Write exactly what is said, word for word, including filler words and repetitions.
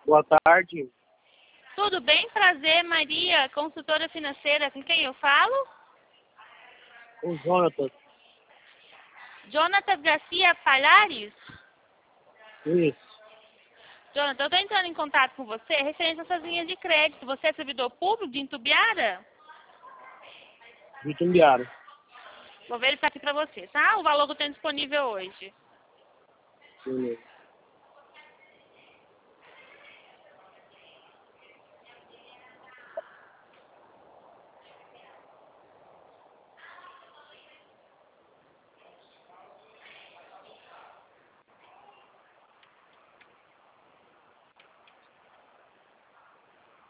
Boa tarde. Tudo bem? Prazer, Maria, consultora financeira. Com quem eu falo? O Jonathan. Jonathan Garcia Palhares? Isso. Jonathan, eu estou entrando em contato com você referente às suas linhas de crédito. Você é servidor público de Intubiara? De Itumbiara. Vou verificar aqui para você, tá? O valor que eu tenho disponível hoje. Beleza.